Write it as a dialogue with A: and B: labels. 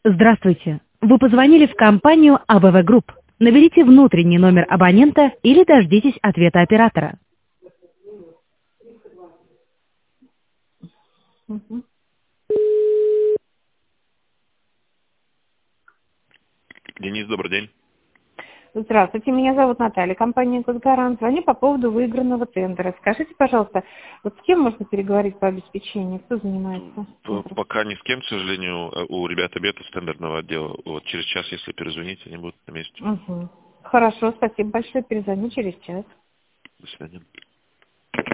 A: Здравствуйте. Вы позвонили в компанию АБВ Групп. Наберите внутренний номер абонента или дождитесь ответа оператора.
B: Мгм.
C: Денис, добрый день.
B: Здравствуйте, меня зовут Наталья, компания «Госгарант». Звоню по поводу выигранного тендера. Скажите, пожалуйста, вот с кем можно переговорить по обеспечению? Кто занимается?
C: Пока ни с кем, к сожалению, у ребят обед из тендерного отдела. Вот через час, если перезвоните, они будут на месте.
B: Угу. Хорошо, спасибо большое. Перезвоню через час.
C: До свидания.